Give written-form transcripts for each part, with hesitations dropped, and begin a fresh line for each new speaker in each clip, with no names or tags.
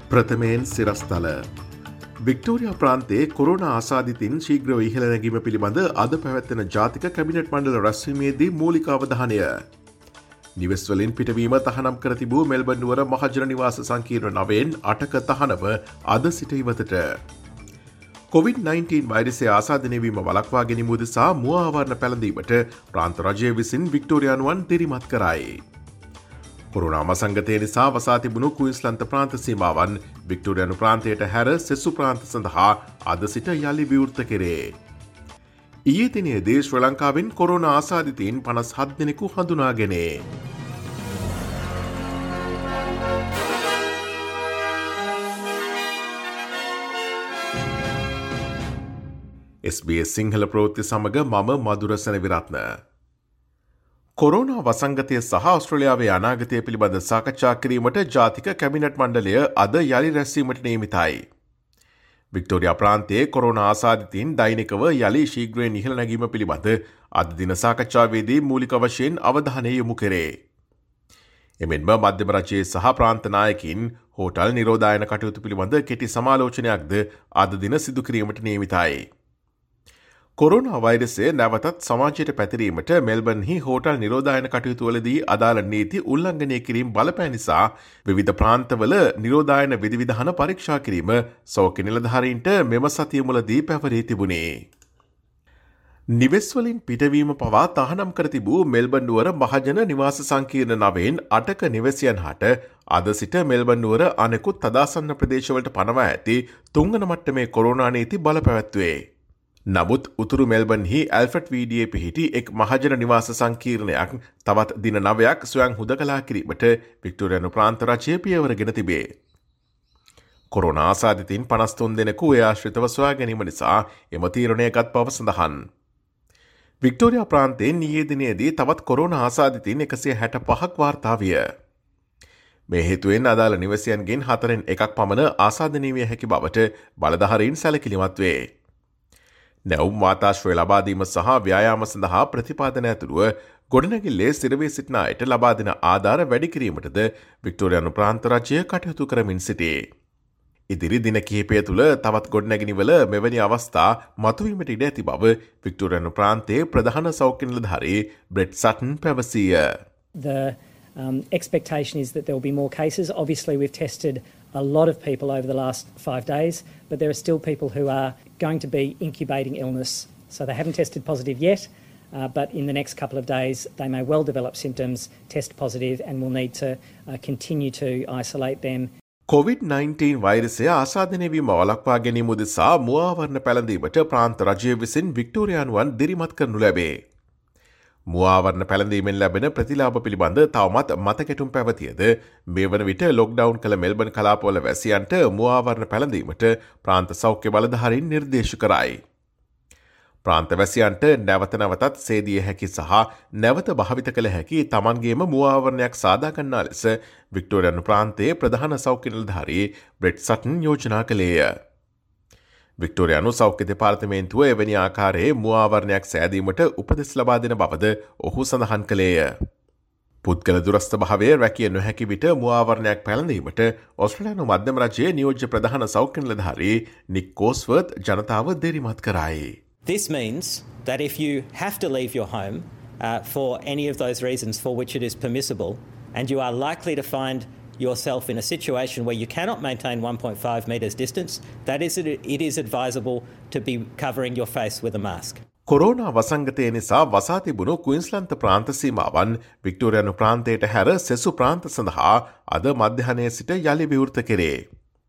ප්‍රථමයෙන් සිරස්තල Victoria ප්‍රාන්තයේ corona ආසාදිතින් ශීඝ්‍රව ඉහළ නැගීම පිළිබඳ අද පැවැත්වෙන ජාතික කැබිනට් මණ්ඩල රැස්වීමේදී මූලික අවධානය. නිවෙස් වලින් පිටවීම තහනම් කර තිබූ මෙල්බන් නුවර මහජන නිවාස සංකීර්ණ 9න් 8ක තහනම අද සිට ඉවතට. COVID-19 වෛරසය ආසාදනය වීම වළක්වා ගැනීම උදෙසා මුව ආවරණ පැළඳීමට ප්‍රාන්ත රජය විසින් වික්ටෝරියානුවන් දිරිමත් කරයි. කොරෝනා මසංගතය නිසා වසා තිබුණු කුයින්ස්ලන්ත ප්‍රාන්ත සීමාවන් වික්ටෝරියානු ප්‍රාන්තයට හැර සෙසු ප්‍රාන්ත සඳහා අද සිට යළි විවෘත කෙරේ. ඊයේ දිනයේදී ශ්‍රී ලංකාවෙන් කොරෝනා ආසාදිතයින් 57 දෙනෙකු හඳුනාගෙනේ. SBS සිංහල ප්‍රවෘත්ති සමග මම මధుර සෙනවිරත්න. කොරෝනා වසංගතය සහ ඔස්ට්‍රේලියාවේ අනාගතය පිළිබඳ සාකච්ඡා කිරීමට ජාතික කැබිනට් මණ්ඩලය අද යළි රැස්වීමට නියමිතයි. වික්ටෝරියා ප්‍රාන්තයේ කොරෝනා ආසාදිතයින් දෛනිකව යළි ශීඝ්‍රයෙන් ඉහළ නැගීම පිළිබඳ අද දින සාකච්ඡාවේදී මූලික වශයෙන් අවධානය යොමු කෙරේ. එමෙන්ම මධ්‍යම රජයේ සහ ප්‍රාන්ත නායකින් හෝටල් නිරෝධායන කටයුතු පිළිබඳ කෙටි සමාලෝචනයක්ද අද දින සිදු කිරීමට නියමිතයි. කොරෝනා වෛරසය නැවතත් සමාජයට පැතිරීමට මෙල්බන්හි හෝටල් නිරෝධායන කටයුතුවලදී අදාළ නීති උල්ලංඝනය කිරීම බලපෑ නිසා විවිධ ප්‍රාන්තවල නිරෝධායන විධිවිධාන පරීක්ෂා කිරීම සෞඛ්‍ය නිලධාරීන්ට මෙම සතිය මුලදී පැවරී තිබුණේ. නිවෙස් වලින් පිටවීම පවා තහනම් කර තිබූ මෙල්බන් නුවර මහජන නිවාස සංකීර්ණ 9න් 8ක නිවැසියන් හට අද සිට මෙල්බන් නුවර අනෙකුත් තදාසන්න ප්‍රදේශවලට පනවා ඇති තුන්වන මට්ටමේ කොරෝනා නීති බලපැවැත්වේ. නමුත් උතුරු මෙල්බන්හි ඇල්ෆට් වීඩියේ පිහිටි එක් මහජන නිවාස සංකීර්ණයක් තවත් දින 9ක් ස්වයං හුදකලා කිරීමට වික්ටෝරියානු ප්‍රාන්ත රජය පියවරගෙන තිබේ. කොරෝනා ආසාදිතයින් 53 දෙනෙකු ඒ ආශ්‍රිතව සොයා ගැනීම නිසා එම තීරණය ගත් බව සඳහන්. වික්ටෝරියා ප්‍රාන්තයෙන් ඊයේ දිනේදී තවත් කොරෝනා ආසාදිතයින් 165ක් වාර්තා විය. මේ හේතුවෙන් අදාළ නිවසයන්ගෙන් 4න් 1ක් පමණ ආසාදනය විය හැකි බවට බලධාරීන් සැලකිලිමත් වේ. නැවුම් වාතාශ්‍රය ලබාදීම සහ ව්‍යායාම සඳහා ප්‍රතිපාදන ඇතුළුව ගොඩනැගිල්ලේ සිරවී සිටින අයට ලබා දෙන ආධාර වැඩි කිරීමටද වික්ටෝරියානු ප්‍රාන්ත රජය කටයුතු කරමින් සිටේ. ඉදිරි දින කිහිපය තුළ තවත් ගොඩනැගිනිවල මෙවැනි අවස්ථා මතුවීමට ඉඩ ඇති බව වික්ටෝරියානු ප්‍රාන්තයේ ප්‍රධාන සෞඛ්‍ය නිලධාරී බ්‍රෙට් සටන් පැවසීය.
The expectation is that there will be more cases. Obviously, we've tested a lot of people over the last 5 days, but there are still people who are going to be incubating illness. So they haven't tested positive yet, but in the next couple of days, they may well develop symptoms, test positive, and will need to continue to isolate them.
COVID-19 වෛරසය ආසාදනය වීම වළක්වා ගැනීම උදෙසා මුව ආවරණ පැළඳීමට ප්‍රාන්ත රජය විසින් වික්ටෝරියානුවන් දිරිමත් කරනු ලැබේ. මුව ආවරණ පැළඳීමෙන් ලැබෙන ප්‍රතිලාභ පිළිබඳ තවමත් මතකැටුම් පැවතියද මේ වන විට ලොක්ඩවුන් කළ මෙල්බන් කලාපවල වැසියන්ට මුව ආවරණ පැළඳීමට ප්‍රාන්ත සෞඛ්‍ය බලධාරීන් නිර්දේශ කරයි. ප්‍රාන්ත වැසියන්ට නැවත නැවතත් සේදිය හැකි සහ නැවත භාවිත කළ හැකි තමන්ගේම මුව ආවරණයක් සාදා ගන්නා ලෙස වික්ටෝරියානු ප්‍රාන්තයේ ප්‍රධාන සෞඛ්‍ය නිලධාරී බ්‍රෙට් සටන් යෝජනා කළේය. වික්ටෝරියානු සෞඛ්‍ය දෙපාර්තමේන්තුව එවැනි ආකාරයේ මුව ආවරණයක් සෑදීමට උපදෙස් ලබා දෙන බවද ඔහු සඳහන් කළේය. පුද්ගල දුරස්ථ භාවය රැකිය නොහැකි විට මුව ආවරණයක් පැළඳීමට ඔස්ට්‍රේලියානු මධ්‍යම රජයේ නියෝජ්‍ය ප්‍රධාන සෞඛ්‍ය නිලධාරී නික් කෝස්වර්ත් ජනතාව දිරිමත් කරයි.
This means that if you have to leave your home for any of those reasons for which it is permissible, and you are likely to find yourself in a situation where you cannot maintain 1.5 metres distance, it is advisable to be covering your face with a mask.
Corona වසංගතය නිසා වසා තිබුණු කුයින්ස්ලන්ත ප්‍රාන්ත සීමාවන් වික්ටෝරියානු ප්‍රාන්තයට හැර සෙසු ප්‍රාන්ත සඳහා අද මධ්‍යහනයේ සිට යළි විවෘත කෙරේ.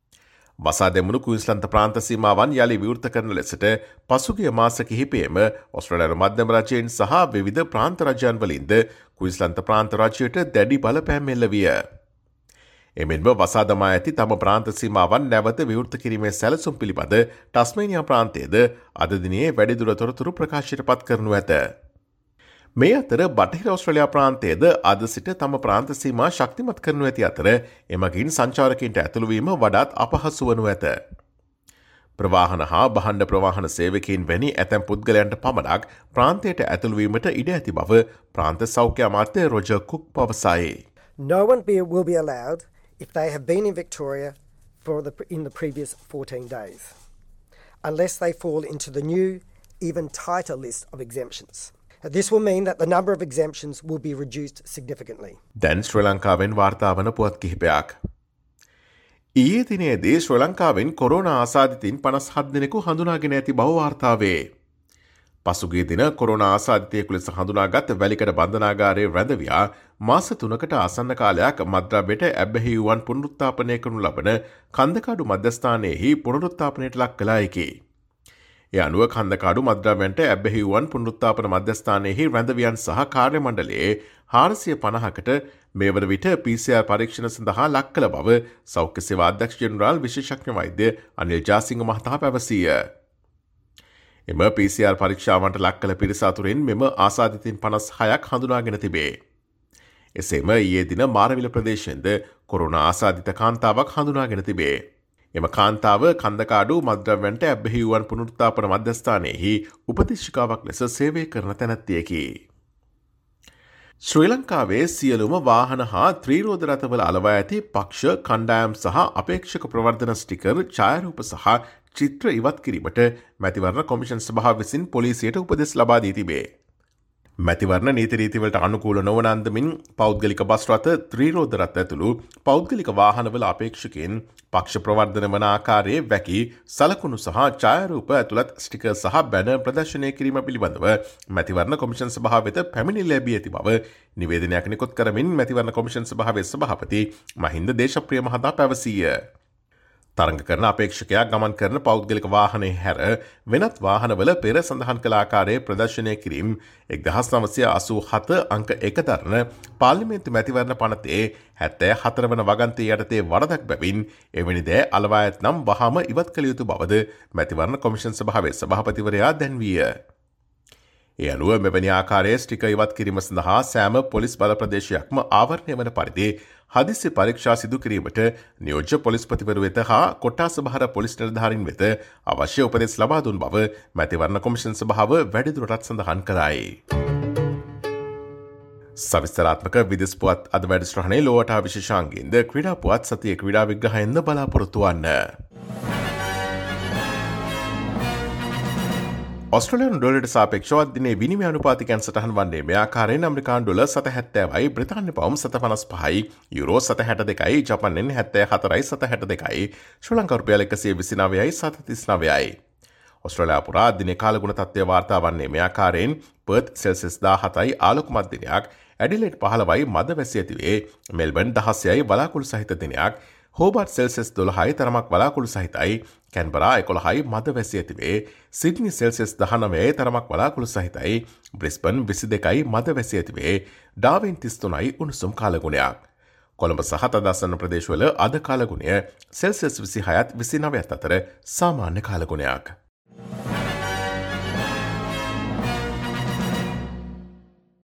වසා දෙමුණු කුයින්ස්ලන්ත ප්‍රාන්ත සීමාවන් යළි විවෘත කරන ලෙසට පසුගිය මාස කිහිපයේම ඔස්ට්‍රේලියානු මධ්‍යම රජයෙන් සහ විවිධ ප්‍රාන්ත රජයන් වලින්ද කුයින්ස්ලන්ත ප්‍රාන්ත රජයට දැඩි බලපෑම් එල්ල විය. එමෙන්ම වසා දමා ඇති තම ප්‍රාන්ත සීමාවන් නැවත විවෘත කිරීමේ සැලසුම් පිළිබඳ ටස්මේනියා ප්‍රාන්තයේද අද දිනේ වැඩිදුර තොරතුරු ප්‍රකාශයට පත් කරනු ඇත. මේ අතර බටහිර ඔස්ට්‍රේලියා ප්‍රාන්තයේද අද සිට තම ප්‍රාන්ත සීමා ශක්තිමත් කරනු ඇති අතර එමගින් සංචාරකයන්ට ඇතුළු වීම වඩාත් අපහසු වනු ඇත. ප්‍රවාහන හා බහණ්ඩ ප්‍රවාහන සේවකයින් වැනි ඇතැම් පුද්ගලයන්ට පමණක් ප්‍රාන්තයට ඇතුළු වීමට ඉඩ ඇති බව ප්‍රාන්ත සෞඛ්‍ය අමාත්‍ය රොජර් කුක් පවසයි.
No one will be allowed if they have been in Victoria in the previous 14 days, unless they fall into the new, even tighter list of exemptions. This will mean that the number of exemptions will be reduced significantly.
දැන් ශ්‍රී ලංකාවෙන් වාර්තා වන පුවත් කිහිපයක්. ඊයේ දිනේදී ශ්‍රී ලංකාවෙන් corona ආසාදිතින් 57 දෙනෙකු හඳුනාගෙන ඇති බව වාර්තා වේ. පසුගිය දින කොරෝනා ආසාදිතයෙකු ලෙස හඳුනාගත් වැලිකඩ බන්ධනාගාරයේ රැඳවියා මාස 3කට ආසන්න කාලයක් මද්ද්‍රව්‍යයට ඇබ්බැහි වූවන් පුනරුත්ථාපනය කරනු ලබන කන්දකාඩු මධ්‍යස්ථානයේහි පුනරුත්ථාපනයට ලක් කළායකි. ඒ අනුව කන්දකාඩු මද්ද්‍රව්‍යයන්ට ඇබ්බැහි වූවන් පුනරුත්ථාපන මධ්‍යස්ථානයේහි රැඳවියන් සහ කාර්ය මණ්ඩලයේ 450කට මේ වන විට PCR පරීක්ෂණ සඳහා ලක් කළ බව සෞඛ්‍ය සේවා අධ්‍යක්ෂ ජෙනරාල් විශේෂඥ වෛද්‍ය අනිල් ජාසිංහ මහතා පැවසීය. එම PCR පරීක්ෂාවන්ට ලක් කළ පිරිස අතුරින් මෙම ආසාදිතින් 56ක් හඳුනාගෙන තිබේ. එසේම ඊයේ දින මාරවිල ප්‍රදේශයෙන්ද කොරෝනා ආසාදිත කාන්තාවක් හඳුනාගෙන තිබේ. එම කාන්තාව කන්දකාඩු මද්ද්‍රව්‍යයන්ට ඇබ්බැහි වූවන් පුනරුත්ථාපන මධ්‍යස්ථානයේහි උපදේශිකාවක් ලෙස සේවය කරන තැනැත්තියකි. ශ්‍රී ලංකාවේ සියලුම වාහන හා ත්‍රීරෝද රථවල අලවා ඇති පක්ෂ කණ්ඩායම් සහ අපේක්ෂක ප්‍රවර්ධන ස්ටිකර් ඡායාරූප සහ චිත්‍ර ඉවත් කිරීමට මැතිවරණ කොමිෂන් සභාව විසින් පොලිසියට උපදෙස් ලබා දී තිබේ. මැතිවරණ නීති රීතිවලට අනුකූල නොවන අන්දමින් පෞද්ගලික බස් රථ ත්‍රීරෝද රථ ඇතුළු පෞද්ගලික වාහනවල අපේක්ෂකයන් පක්ෂ ප්‍රවර්ධන වන ආකාරයේ වැකි සලකුණු සහ ඡායාරූප ඇතුළත් ස්ටිකර් සහ බැනර් ප්‍රදර්ශනය කිරීම පිළිබඳව මැතිවරණ කොමිෂන් සභාව වෙත පැමිණිලි ලැබී ඇති බව නිවේදනයක් නිකුත් කරමින් මැතිවරණ කොමිෂන් සභාවේ සභාපති මහින්ද දේශප්‍රිය මහතා පැවසීය. තරඟ කරන අපේක්ෂකයා ගමන් කරන පෞද්ගලික වාහනය හැර වෙනත් වාහනවල පෙර සඳහන් කළ ආකාරයේ ප්‍රදර්ශනය කිරීම 1987 අංක 1 දරන පාර්ලිමේන්තු මැතිවරණ පනතේ 74 වන වගන්තිය යටතේ වරදක් බැවින් එවැනි දෑ අලවා ඇතනම් වහාම ඉවත් කළ යුතු බවද මැතිවරණ කොමිෂන් සභාවේ සභාපතිවරයා දැන්වීය. ඒ අනුව මෙවැනි ආකාරයේ ස්ටිකර් ඉවත් කිරීම සඳහා සෑම පොලිස් බල ප්‍රදේශයක්ම ආවරණය වන පරිදි හදිසි පරීක්ෂා සිදු කිරීමට නියෝජ්‍ය පොලිස්පතිවරු වෙත හා කොට්ටාස භාර පොලිස් නිලධාරීන් වෙත අවශ්‍ය උපදෙස් ලබා දුන් බව මැතිවරණ කොමිෂන් සභාව වැඩිදුරටත් සඳහන් කරයි. සවිස්තරාත්මක විදෙස් පුවත් අද වැඩසටහනේ ලෝවටා විශේෂාංගින්ද ක්‍රීඩා පුවත් සතියේ ක්‍රීඩා විග්‍රහයෙන්ද බලාපොරොත්තු වන්න. ඔස්ට්‍රේලියානු ඩොලරයට සාපේක්ෂව දිනේ විනිමය අනුපාතිකයන් සටහන් වන්නේ මේ ආකාරයෙන් ඇමරිකානු ඩොලර් 7.70යි, බ්‍රිතාන්‍ය පවුම් 7.55යි, යුරෝ 7.62යි, ජපාන් යෙන් 74යි 7.62යි, ශ්‍රී ලංකා රුපියල් 129යි 7.39යි. ඔස්ට්‍රේලියාව පුරා දිනේ කාලගුණ තත්ත්වය වාර්තා වන්නේ මේ ආකාරයෙන් පර්ත් සෙල්සියස් 17යි ආලෝකමත් දිනයක්, ඇඩිලේඩ් 15යි මද වැසි ඇතිවේ, මෙල්බර්න් 16යි බලාකුළු සහිත දිනයක්, හෝබර්ට් සෙල්සියස් 12යි තරමක් බලාකුළු සහිතයි, කැන්බරා 11යි මද වැසි ඇතිවේ, සිඩ්නි සෙල්සියස් 19යි තරමක් බලාකුළු සහිතයි, බ්‍රිස්බන් 22යි මද වැසි ඇතිවේ, ඩාවින් 33යි උණුසුම් කාලගුණයක්. කොළඹ සහ තදාසන්න ප්‍රදේශවල අද කාලගුණය සෙල්සියස් 26ත් 29ත් අතර සාමාන්‍ය කාලගුණයක්.